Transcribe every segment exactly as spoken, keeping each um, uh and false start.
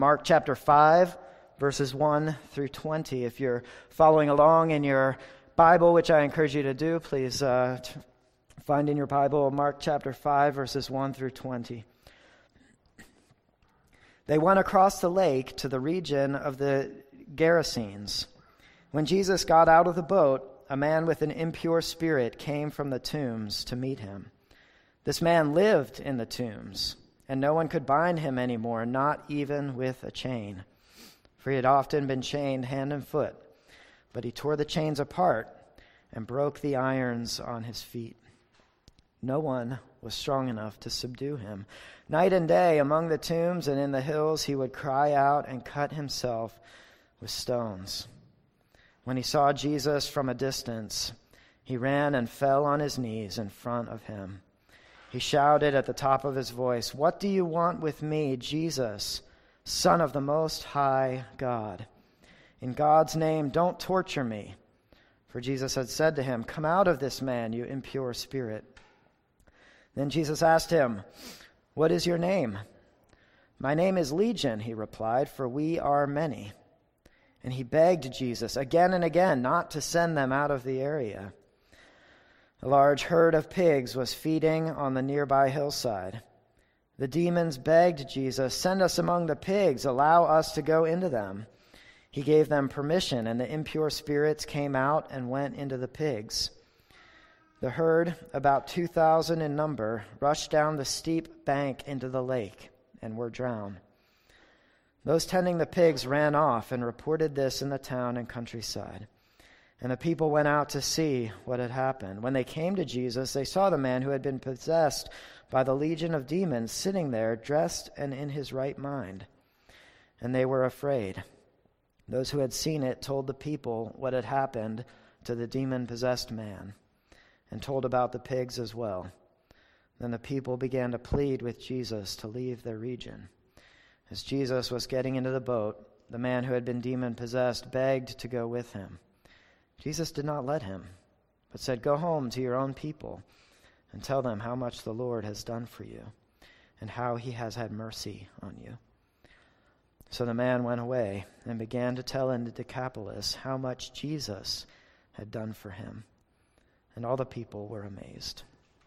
Mark chapter five, verses one through twenty. If you're following along in your Bible, which I encourage you to do, please uh, t- find in your Bible Mark chapter five, verses one through twenty. They went across the lake to the region of the Gerasenes. When Jesus got out of the boat, a man with an impure spirit came from the tombs to meet him. This man lived in the tombs, and no one could bind him anymore, not even with a chain. For he had often been chained hand and foot, but he tore the chains apart and broke the irons on his feet. No one was strong enough to subdue him. Night and day among the tombs and in the hills he would cry out and cut himself with stones. When he saw Jesus from a distance, he ran and fell on his knees in front of him. He shouted at the top of his voice, "What do you want with me, Jesus, Son of the Most High God? In God's name, don't torture me." For Jesus had said to him, "Come out of this man, you impure spirit." Then Jesus asked him, "What is your name?" "My name is Legion," he replied, "for we are many." And he begged Jesus again and again not to send them out of the area. A large herd of pigs was feeding on the nearby hillside. The demons begged Jesus, "Send us among the pigs, allow us to go into them." He gave them permission, and the impure spirits came out and went into the pigs. The herd, about two thousand in number, rushed down the steep bank into the lake and were drowned. Those tending the pigs ran off and reported this in the town and countryside. And the people went out to see what had happened. When they came to Jesus, they saw the man who had been possessed by the legion of demons sitting there, dressed and in his right mind. And they were afraid. Those who had seen it told the people what had happened to the demon-possessed man, and told about the pigs as well. Then the people began to plead with Jesus to leave their region. As Jesus was getting into the boat, the man who had been demon-possessed begged to go with him. Jesus did not let him, but said, "Go home to your own people and tell them how much the Lord has done for you and how he has had mercy on you." So the man went away and began to tell in the Decapolis how much Jesus had done for him. And all the people were amazed.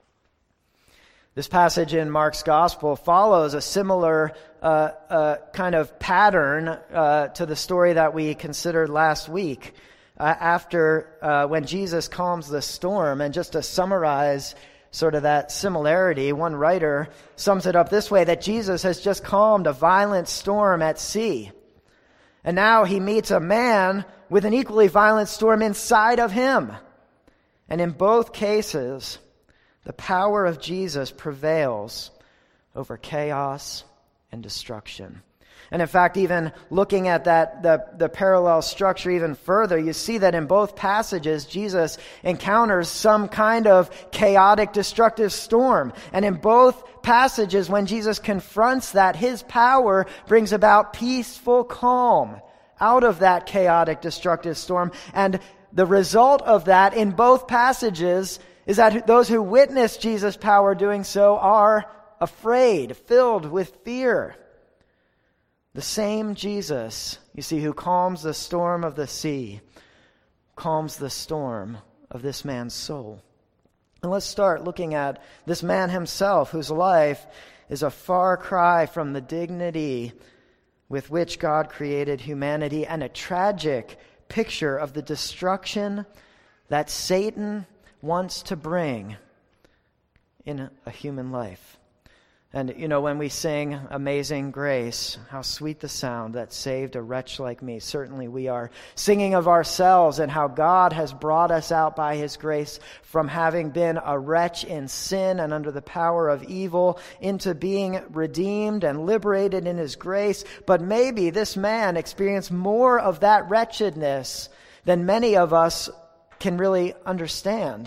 This passage in Mark's Gospel follows a similar uh, uh, kind of pattern uh, to the story that we considered last week. Uh, after uh, when Jesus calms the storm. And just to summarize sort of that similarity, one writer sums it up this way, that Jesus has just calmed a violent storm at sea. And now he meets a man with an equally violent storm inside of him. And in both cases, the power of Jesus prevails over chaos and destruction. And in fact, even looking at that the, the parallel structure even further, you see that in both passages, Jesus encounters some kind of chaotic, destructive storm. And in both passages, when Jesus confronts that, his power brings about peaceful calm out of that chaotic, destructive storm. And the result of that in both passages is that those who witness Jesus' power doing so are afraid, filled with fear. The same Jesus, you see, who calms the storm of the sea, calms the storm of this man's soul. And let's start looking at this man himself, whose life is a far cry from the dignity with which God created humanity, and a tragic picture of the destruction that Satan wants to bring in a human life. And, you know, when we sing Amazing Grace, how sweet the sound that saved a wretch like me. Certainly we are singing of ourselves and how God has brought us out by his grace from having been a wretch in sin and under the power of evil into being redeemed and liberated in his grace. But maybe this man experienced more of that wretchedness than many of us can really understand.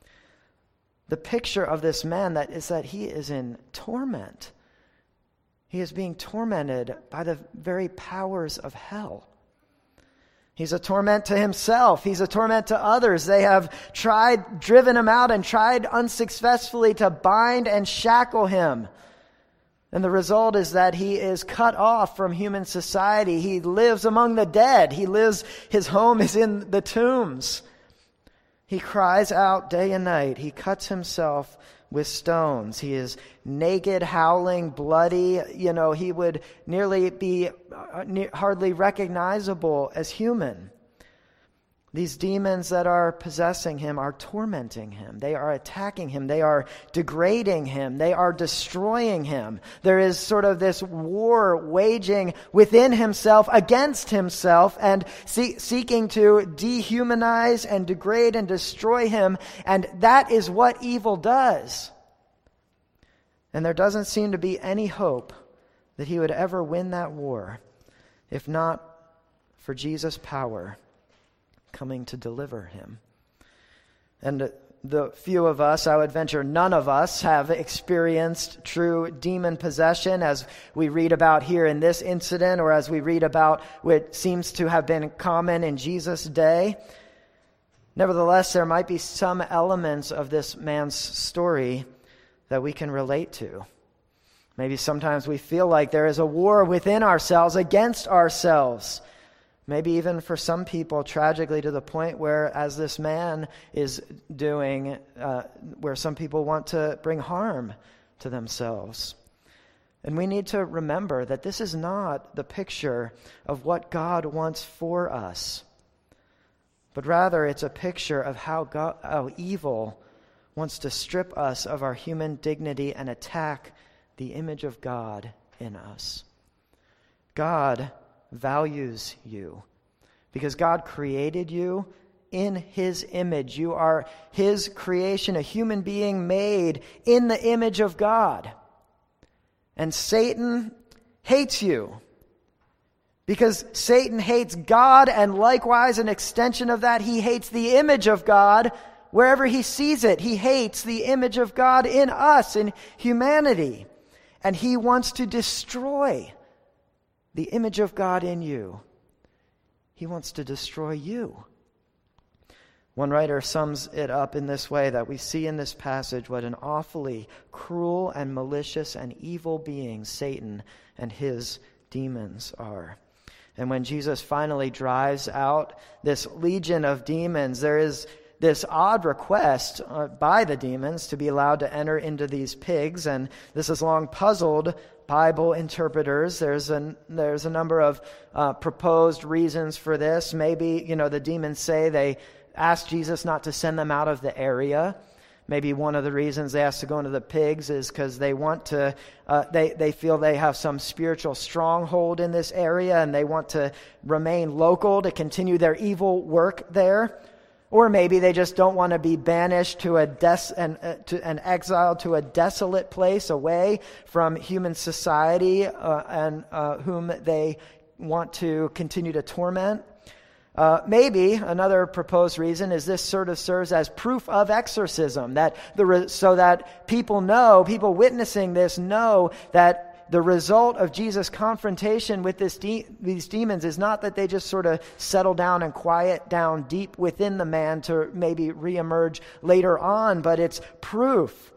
The picture of this man that is that he is in torment. He is being tormented by the very powers of hell. He's a torment to himself. He's a torment to others. They have tried, driven him out and tried unsuccessfully to bind and shackle him. And the result is that he is cut off from human society. He lives among the dead. He lives, his home is in the tombs. He cries out day and night. He cuts himself with stones. He is naked, howling, bloody. You know, he would nearly be uh, ne- hardly recognizable as human. These demons that are possessing him are tormenting him. They are attacking him. They are degrading him. They are destroying him. There is sort of this war waging within himself against himself and see- seeking to dehumanize and degrade and destroy him. And that is what evil does. And there doesn't seem to be any hope that he would ever win that war, if not for Jesus' power coming to deliver him. And the few of us, I would venture none of us, have experienced true demon possession as we read about here in this incident, or as we read about what seems to have been common in Jesus' day. Nevertheless, there might be some elements of this man's story that we can relate to. Maybe sometimes we feel like there is a war within ourselves against ourselves. Maybe even for some people, tragically to the point where, as this man is doing, uh, where some people want to bring harm to themselves. And we need to remember that this is not the picture of what God wants for us, but rather it's a picture of how, God, how evil wants to strip us of our human dignity and attack the image of God in us. God values you because God created you in his image. You are his creation, a human being made in the image of God. And Satan hates you because Satan hates God, and likewise an extension of that, he hates the image of God wherever he sees it. He hates the image of God in us, in humanity. And he wants to destroy the image of God in you. He wants to destroy you. One writer sums it up in this way, that we see in this passage what an awfully cruel and malicious and evil being Satan and his demons are. And when Jesus finally drives out this legion of demons, there is this odd request uh, by the demons to be allowed to enter into these pigs. And this has long puzzled Bible interpreters. There's a, there's a number of uh, proposed reasons for this. Maybe, you know, the demons say they asked Jesus not to send them out of the area. Maybe one of the reasons they asked to go into the pigs is because they want to, uh, they, they feel they have some spiritual stronghold in this area and they want to remain local to continue their evil work there. Or maybe they just don't want to be banished to a des- and uh, to an exile to a desolate place away from human society, uh, and uh, whom they want to continue to torment. Uh, maybe another proposed reason is this sort of serves as proof of exorcism, that the re- so that people know, people witnessing this know that the result of Jesus' confrontation with this de- these demons is not that they just sort of settle down and quiet down deep within the man to maybe reemerge later on, but it's proof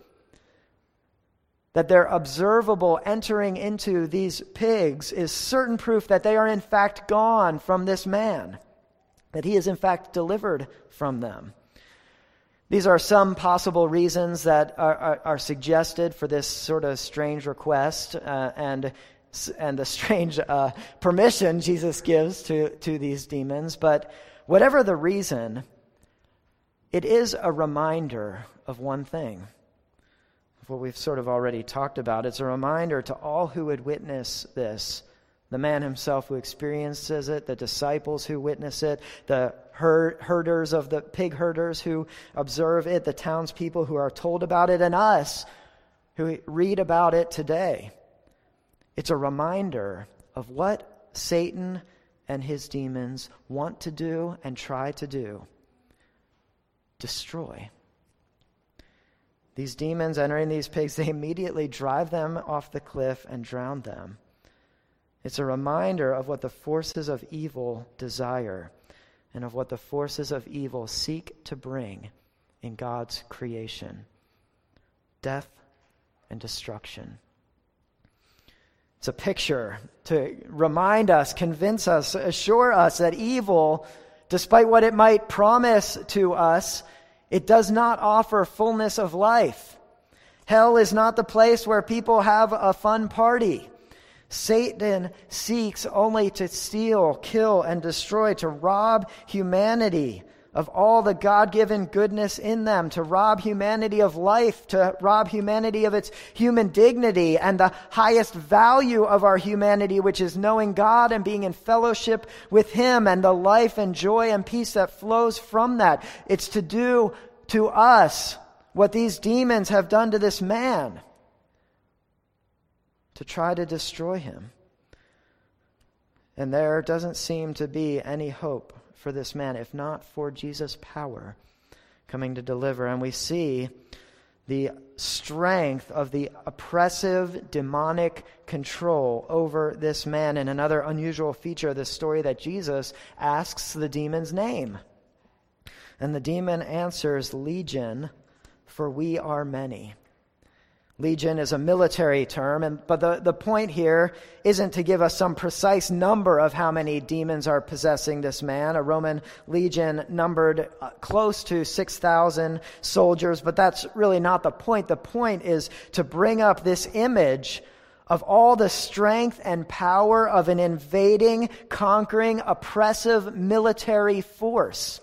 that their observable entering into these pigs is certain proof that they are in fact gone from this man, that he is in fact delivered from them. These are some possible reasons that are, are, are suggested for this sort of strange request uh, and and the strange uh, permission Jesus gives to, to these demons. But whatever the reason, it is a reminder of one thing, of what we've sort of already talked about. It's a reminder to all who would witness this, the man himself who experiences it, the disciples who witness it, the herders of the pig herders who observe it, the townspeople who are told about it, and us who read about it today. It's a reminder of what Satan and his demons want to do and try to do. Destroy. These demons entering these pigs, they immediately drive them off the cliff and drown them. It's a reminder of what the forces of evil desire and of what the forces of evil seek to bring in God's creation: death and destruction. It's a picture to remind us, convince us, assure us that evil, despite what it might promise to us, it does not offer fullness of life. Hell is not the place where people have a fun party. Satan seeks only to steal, kill, and destroy, to rob humanity of all the God-given goodness in them, to rob humanity of life, to rob humanity of its human dignity and the highest value of our humanity, which is knowing God and being in fellowship with Him and the life and joy and peace that flows from that. It's to do to us what these demons have done to this man, to try to destroy him. And there doesn't seem to be any hope for this man, if not for Jesus' power coming to deliver. And we see the strength of the oppressive demonic control over this man in another unusual feature of this story, that Jesus asks the demon's name. And the demon answers, Legion, for we are many. Legion is a military term, and but the, the point here isn't to give us some precise number of how many demons are possessing this man. A Roman legion numbered uh, close to six thousand soldiers, but that's really not the point. The point is to bring up this image of all the strength and power of an invading, conquering, oppressive military force.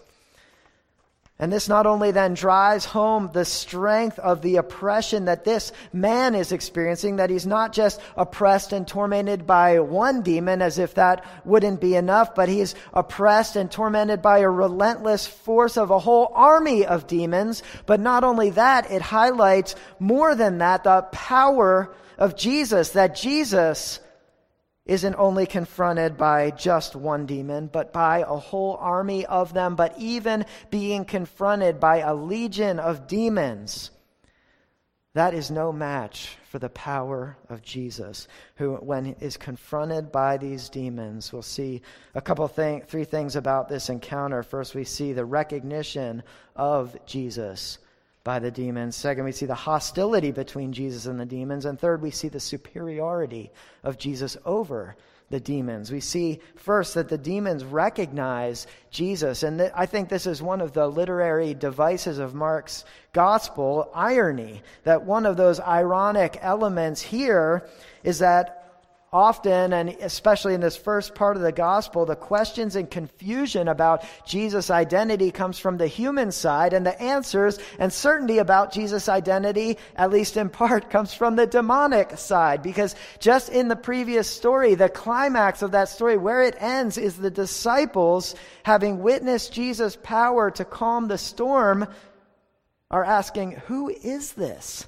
And this not only then drives home the strength of the oppression that this man is experiencing, that he's not just oppressed and tormented by one demon, as if that wouldn't be enough, but he's oppressed and tormented by a relentless force of a whole army of demons. But not only that, it highlights more than that, the power of Jesus, that Jesus isn't only confronted by just one demon, but by a whole army of them, but even being confronted by a legion of demons. That is no match for the power of Jesus, who, when he is confronted by these demons, we'll see a couple thing, three things about this encounter. First, we see the recognition of Jesus by the demons. Second, we see the hostility between Jesus and the demons. And third, we see the superiority of Jesus over the demons. We see first that the demons recognize Jesus. And th- I think this is one of the literary devices of Mark's gospel, irony. That one of those ironic elements here is that often, and especially in this first part of the gospel, the questions and confusion about Jesus' identity comes from the human side, and the answers and certainty about Jesus' identity, at least in part, comes from the demonic side. Because just in the previous story, the climax of that story, where it ends, is the disciples, having witnessed Jesus' power to calm the storm, are asking, who is this?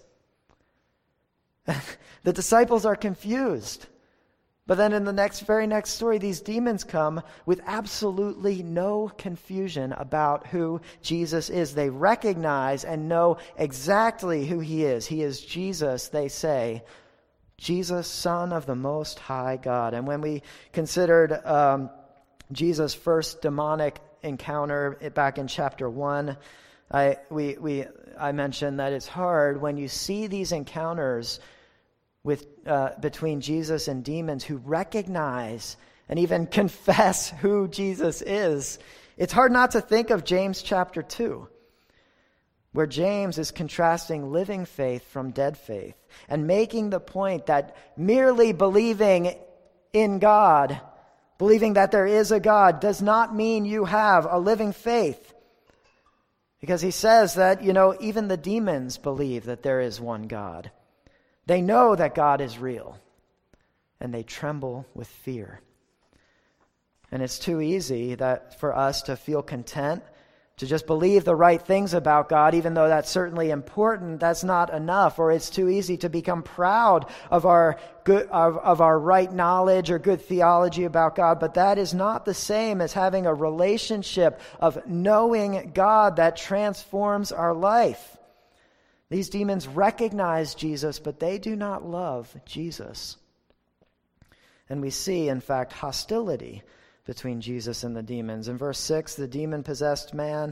The disciples are confused. But then in the next, very next story, these demons come with absolutely no confusion about who Jesus is. They recognize and know exactly who he is. He is Jesus, they say, Jesus, Son of the Most High God. And when we considered um, Jesus' first demonic encounter back in chapter one, I we we I mentioned that it's hard when you see these encounters with uh, between Jesus and demons who recognize and even confess who Jesus is. It's hard not to think of James chapter two, where James is contrasting living faith from dead faith and making the point that merely believing in God, believing that there is a God, does not mean you have a living faith. Because he says that, you know, even the demons believe that there is one God. They know that God is real, and they tremble with fear. And it's too easy that for us to feel content, to just believe the right things about God, even though that's certainly important. That's not enough. Or it's too easy to become proud of our good, of, of our right knowledge or good theology about God. But that is not the same as having a relationship of knowing God that transforms our life. These demons recognize Jesus, but they do not love Jesus. And we see, in fact, hostility between Jesus and the demons. In verse six, the demon-possessed man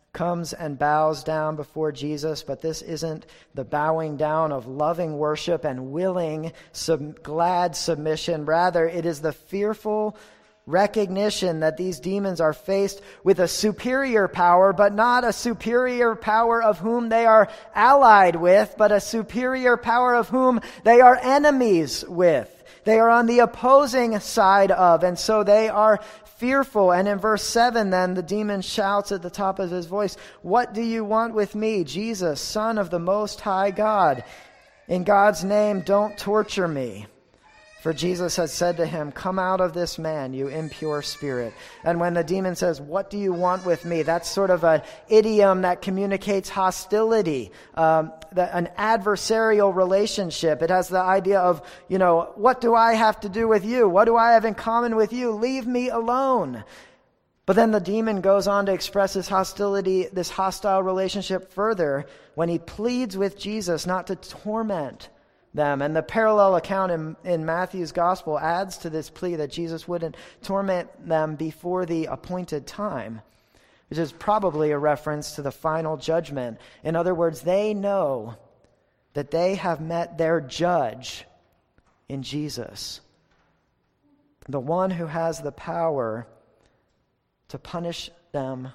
comes and bows down before Jesus, but this isn't the bowing down of loving worship and willing, sub- glad submission. Rather, it is the fearful recognition that these demons are faced with a superior power, but not a superior power of whom they are allied with, but a superior power of whom they are enemies with. They are on the opposing side of, and so they are fearful. And in verse seven, then, the demon shouts at the top of his voice, "What do you want with me, Jesus, Son of the Most High God? In God's name, don't torture me." For Jesus had said to him, "Come out of this man, you impure spirit." And when the demon says, "What do you want with me?" that's sort of an idiom that communicates hostility, um, the, an adversarial relationship. It has the idea of, you know, what do I have to do with you? What do I have in common with you? Leave me alone. But then the demon goes on to express this hostility, this hostile relationship further when he pleads with Jesus not to torment them. And the parallel account in, in Matthew's gospel adds to this plea that Jesus wouldn't torment them before the appointed time, which is probably a reference to the final judgment. In other words, they know that they have met their judge in Jesus, the one who has the power to punish them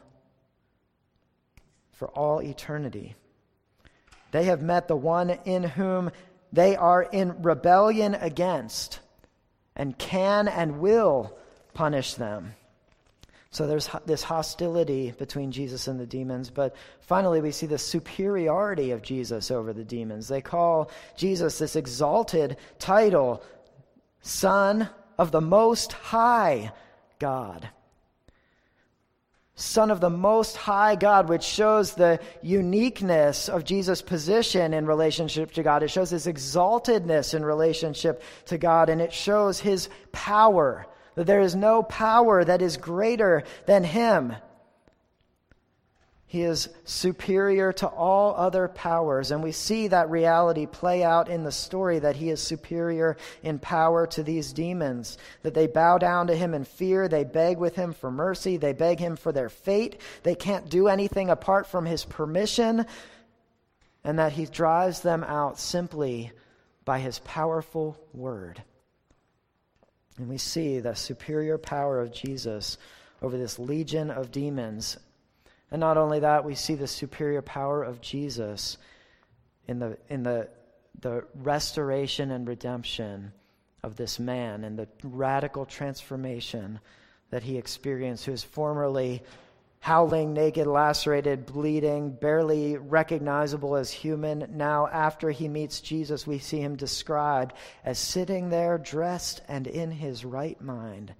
for all eternity. They have met the one in whom they are in rebellion against and can and will punish them. So there's this hostility between Jesus and the demons. But finally, we see the superiority of Jesus over the demons. They call Jesus this exalted title, Son of the Most High God. Son of the Most High God, which shows the uniqueness of Jesus' position in relationship to God. It shows his exaltedness in relationship to God, and it shows his power, that there is no power that is greater than him. He is superior to all other powers, and we see that reality play out in the story, that he is superior in power to these demons, that they bow down to him in fear, they beg with him for mercy, they beg him for their fate, they can't do anything apart from his permission, and that he drives them out simply by his powerful word. And we see the superior power of Jesus over this legion of demons. And not only that, we see the superior power of Jesus in the in the the restoration and redemption of this man and the radical transformation that he experienced, who is formerly howling, naked, lacerated, bleeding, barely recognizable as human. Now, after he meets Jesus, we see him described as sitting there dressed and in his right mind.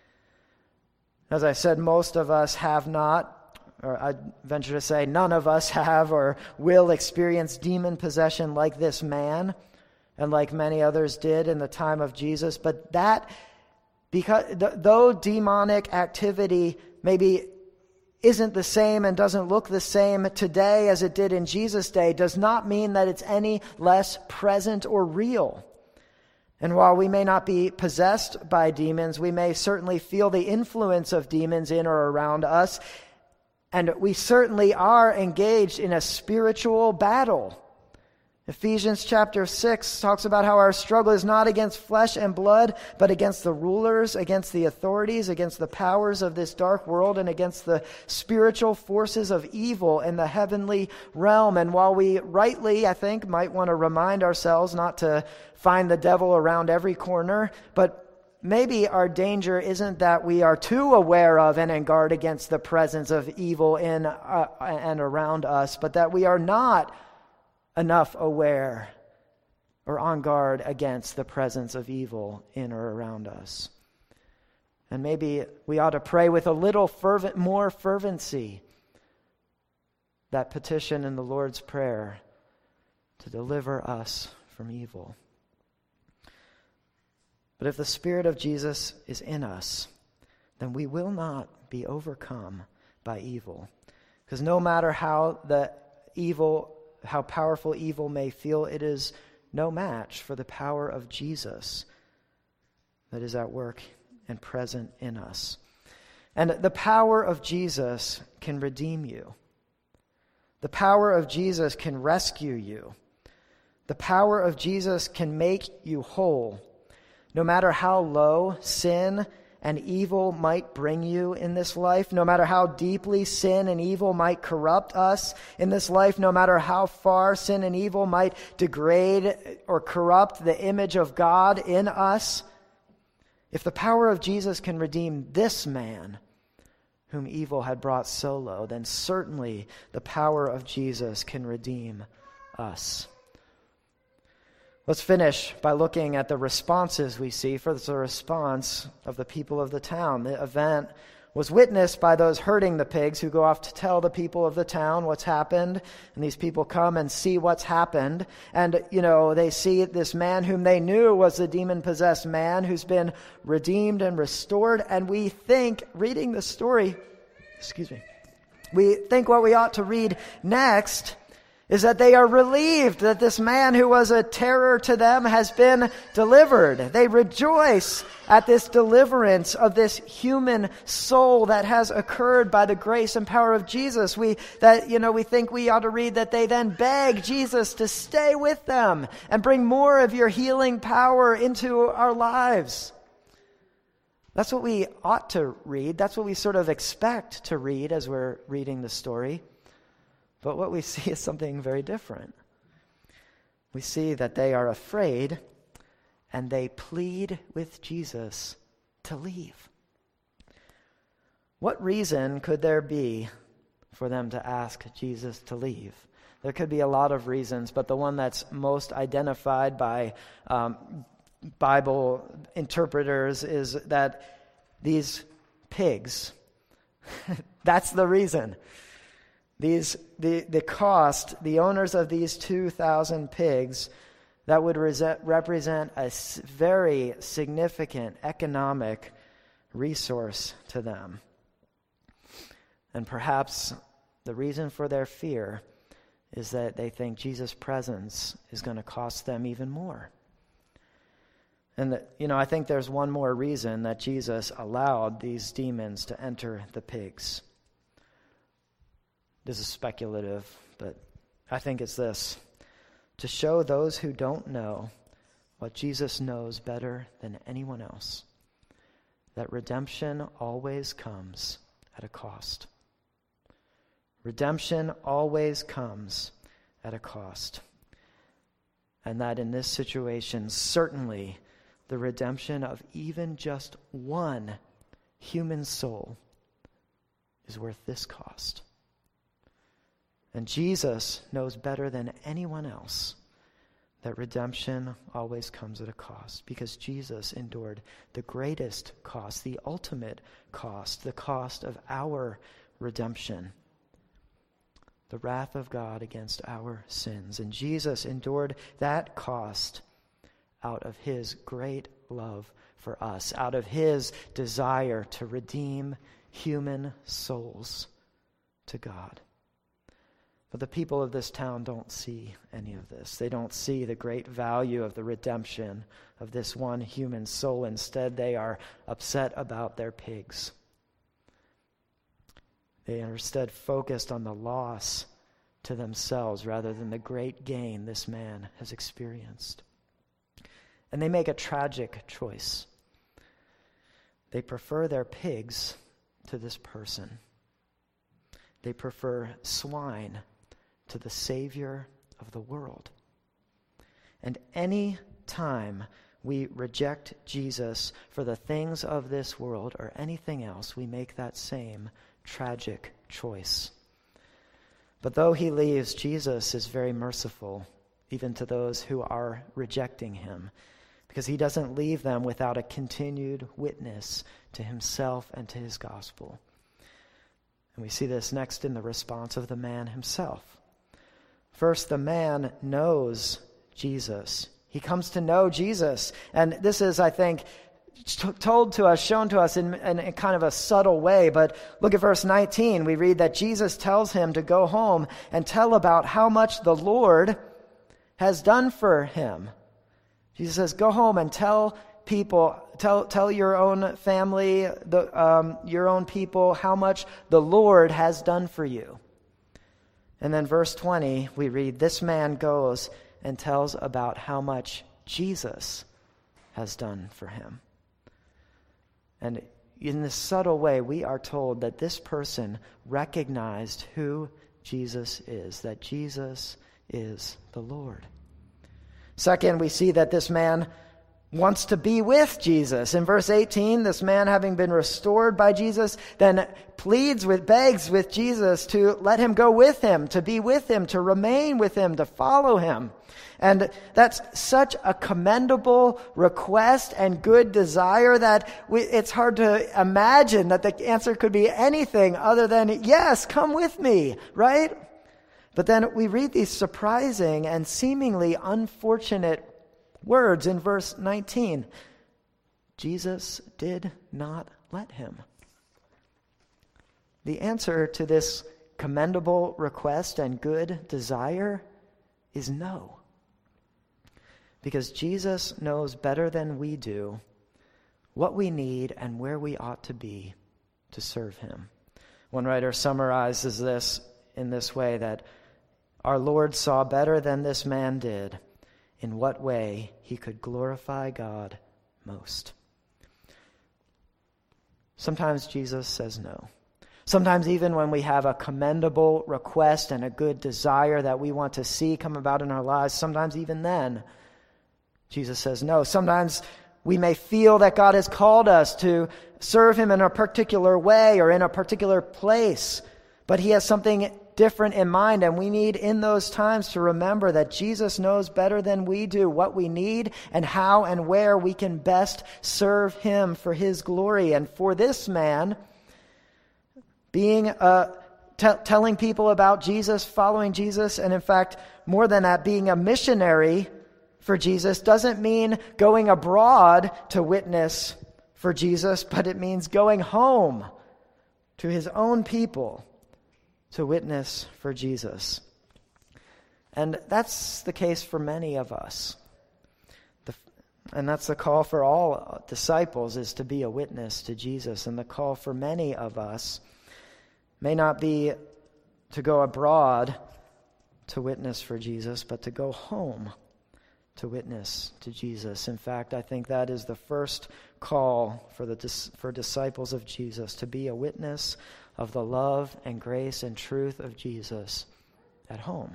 As I said, most of us have not, or I venture to say none of us have or will experience demon possession like this man and like many others did in the time of Jesus. But that, because th- though demonic activity maybe isn't the same and doesn't look the same today as it did in Jesus' day, does not mean that it's any less present or real. And while we may not be possessed by demons, we may certainly feel the influence of demons in or around us. And we certainly are engaged in a spiritual battle. Ephesians chapter six talks about how our struggle is not against flesh and blood, but against the rulers, against the authorities, against the powers of this dark world, and against the spiritual forces of evil in the heavenly realm. And while we rightly, I think, might want to remind ourselves not to find the devil around every corner, but maybe our danger isn't that we are too aware of and on guard against the presence of evil in uh, and around us, but that we are not enough aware or on guard against the presence of evil in or around us. And maybe we ought to pray with a little fervent, more fervency that petition in the Lord's Prayer to deliver us from evil. But if the Spirit of Jesus is in us, then we will not be overcome by evil. Because no matter how the evil, how powerful evil may feel, it is no match for the power of Jesus that is at work and present in us. And the power of Jesus can redeem you. The power of Jesus can rescue you. The power of Jesus can make you whole. No matter how low sin and evil might bring you in this life, no matter how deeply sin and evil might corrupt us in this life, no matter how far sin and evil might degrade or corrupt the image of God in us, if the power of Jesus can redeem this man whom evil had brought so low, then certainly the power of Jesus can redeem us. Let's finish by looking at the responses we see for the response of the people of the town. The event was witnessed by those herding the pigs who go off to tell the people of the town what's happened. And these people come and see what's happened. And, you know, they see this man whom they knew was the demon-possessed man who's been redeemed and restored. And we think, reading the story, excuse me, we think what we ought to read next is that they are relieved that this man who was a terror to them has been delivered. They rejoice at this deliverance of this human soul that has occurred by the grace and power of Jesus. We that you know we think we ought to read that they then beg Jesus to stay with them and bring more of your healing power into our lives. That's what we ought to read. That's what we sort of expect to read as we're reading the story. But what we see is something very different. We see that they are afraid and they plead with Jesus to leave. What reason could there be for them to ask Jesus to leave? There could be a lot of reasons, but the one that's most identified by um, Bible interpreters is that these pigs, that's the reason. These the, the cost, the owners of these two thousand pigs, that would rese- represent a s- very significant economic resource to them. And perhaps the reason for their fear is that they think Jesus' presence is going to cost them even more. And, that, you know, I think there's one more reason that Jesus allowed these demons to enter the pigs. This is speculative, but I think it's this: to show those who don't know what Jesus knows better than anyone else, that redemption always comes at a cost. Redemption always comes at a cost. And that in this situation, certainly the redemption of even just one human soul is worth this cost. And Jesus knows better than anyone else that redemption always comes at a cost, because Jesus endured the greatest cost, the ultimate cost, the cost of our redemption, the wrath of God against our sins. And Jesus endured that cost out of his great love for us, out of his desire to redeem human souls to God. But the people of this town don't see any of this. They don't see the great value of the redemption of this one human soul. Instead, they are upset about their pigs. They are instead focused on the loss to themselves rather than the great gain this man has experienced. And they make a tragic choice. They prefer their pigs to this person. They prefer swine to the Savior of the world. And any time we reject Jesus for the things of this world or anything else, we make that same tragic choice. But though he leaves, Jesus is very merciful, even to those who are rejecting him, because he doesn't leave them without a continued witness to himself and to his gospel. And we see this next in the response of the man himself. First, the man knows Jesus. He comes to know Jesus. And this is, I think, t- told to us, shown to us in, in, in kind of a subtle way. But look at verse nineteen. We read that Jesus tells him to go home and tell about how much the Lord has done for him. Jesus says, go home and tell people, tell tell your own family, the um, your own people, how much the Lord has done for you. And then verse twenty, we read, this man goes and tells about how much Jesus has done for him. And in this subtle way, we are told that this person recognized who Jesus is, that Jesus is the Lord. Second, we see that this man wants to be with Jesus. In verse eighteen, this man, having been restored by Jesus, then pleads with, begs with Jesus to let him go with him, to be with him, to remain with him, to follow him. And that's such a commendable request and good desire that we, it's hard to imagine that the answer could be anything other than, yes, come with me, right? But then we read these surprising and seemingly unfortunate words in verse nineteen. Jesus did not let him. The answer to this commendable request and good desire is no. Because Jesus knows better than we do what we need and where we ought to be to serve him. One writer summarizes this in this way, that our Lord saw better than this man did in what way he could glorify God most. Sometimes Jesus says no. Sometimes even when we have a commendable request and a good desire that we want to see come about in our lives, sometimes even then, Jesus says no. Sometimes we may feel that God has called us to serve him in a particular way or in a particular place, but he has something different in mind, and we need in those times to remember that Jesus knows better than we do what we need and how and where we can best serve him for his glory. And for this man, being uh, t- telling people about Jesus, following Jesus, and in fact, more than that, being a missionary for Jesus doesn't mean going abroad to witness for Jesus, but it means going home to his own people to witness for Jesus. And that's the case for many of us. The, and that's the call for all disciples, is to be a witness to Jesus. And the call for many of us may not be to go abroad to witness for Jesus, but to go home to witness to Jesus. In fact, I think that is the first call for the for disciples of Jesus, to be a witness of the love and grace and truth of Jesus at home.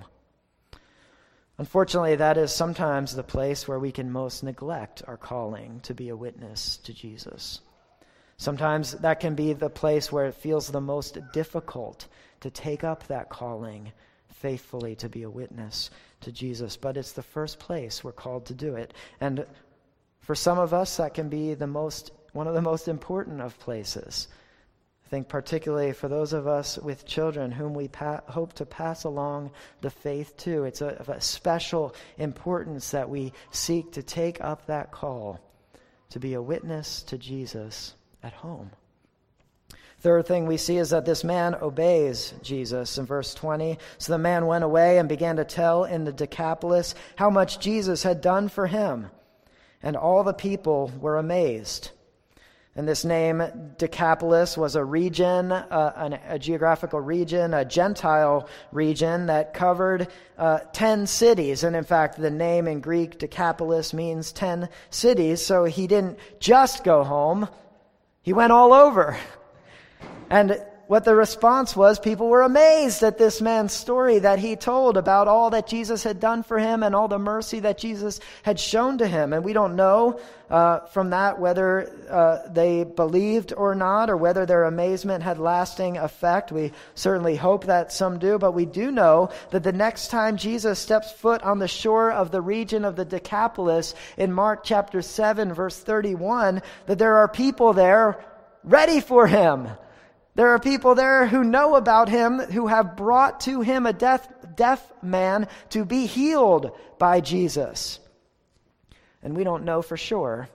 Unfortunately, that is sometimes the place where we can most neglect our calling to be a witness to Jesus. Sometimes that can be the place where it feels the most difficult to take up that calling faithfully to be a witness to Jesus. But it's the first place we're called to do it. And for some of us, that can be the most one of the most important of places. I think particularly for those of us with children whom we pa- hope to pass along the faith to. It's a, of a special importance that we seek to take up that call to be a witness to Jesus at home. Third thing we see is that this man obeys Jesus in verse twenty. So the man went away and began to tell in the Decapolis how much Jesus had done for him. And all the people were amazed. And this name, Decapolis, was a region, uh, an, a geographical region, a Gentile region that covered uh, ten cities. And in fact, the name in Greek, Decapolis, means ten cities. So he didn't just go home. He went all over. And what the response was, people were amazed at this man's story that he told about all that Jesus had done for him and all the mercy that Jesus had shown to him. And we don't know uh, from that whether uh, they believed or not, or whether their amazement had lasting effect. We certainly hope that some do, but we do know that the next time Jesus steps foot on the shore of the region of the Decapolis in Mark chapter seven, verse thirty-one, that there are people there ready for him. There are people there who know about him, who have brought to him a deaf, deaf man to be healed by Jesus. And we don't know for sure,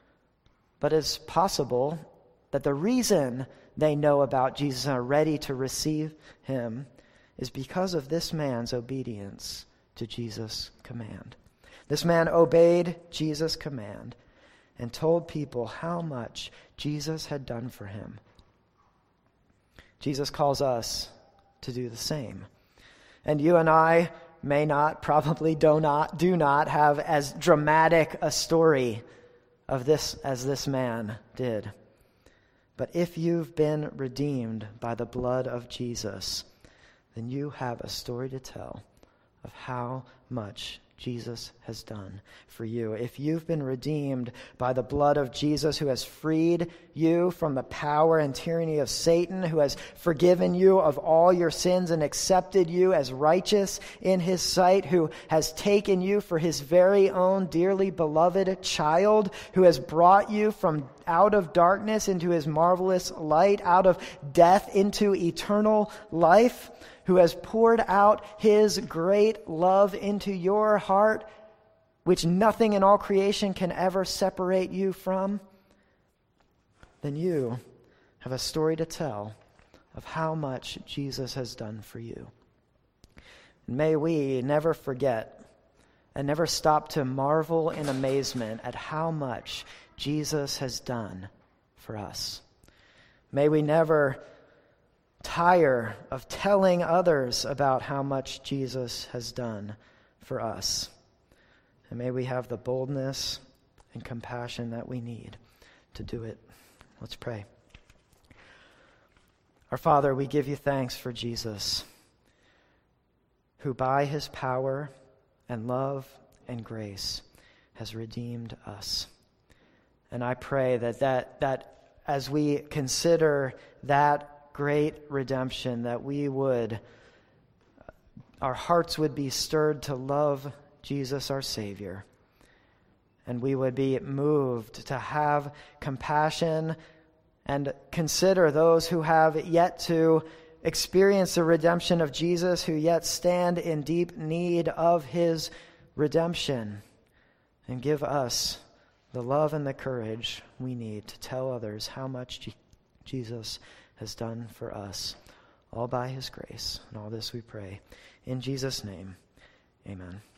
but it's possible that the reason they know about Jesus and are ready to receive him is because of this man's obedience to Jesus' command. This man obeyed Jesus' command and told people how much Jesus had done for him. Jesus calls us to do the same. And you and I may not, probably do not, do not have as dramatic a story of this as this man did. But if you've been redeemed by the blood of Jesus, then you have a story to tell of how much Jesus has done for you. If you've been redeemed by the blood of Jesus, who has freed you from the power and tyranny of Satan, who has forgiven you of all your sins and accepted you as righteous in his sight, who has taken you for his very own dearly beloved child, who has brought you from out of darkness into his marvelous light, out of death into eternal life, who has poured out his great love into your heart, which nothing in all creation can ever separate you from, then you have a story to tell of how much Jesus has done for you. And may we never forget and never stop to marvel in amazement at how much Jesus has done for us. May we never tire of telling others about how much Jesus has done for us. And may we have the boldness and compassion that we need to do it. Let's pray. Our Father, we give you thanks for Jesus, who by his power and love and grace has redeemed us. And I pray that, that, that as we consider that great redemption, that we would, our hearts would be stirred to love Jesus our Savior, and we would be moved to have compassion and consider those who have yet to experience the redemption of Jesus, who yet stand in deep need of his redemption, and give us the love and the courage we need to tell others how much G- Jesus has done for us, all by his grace. And all this we pray in Jesus' name. Amen.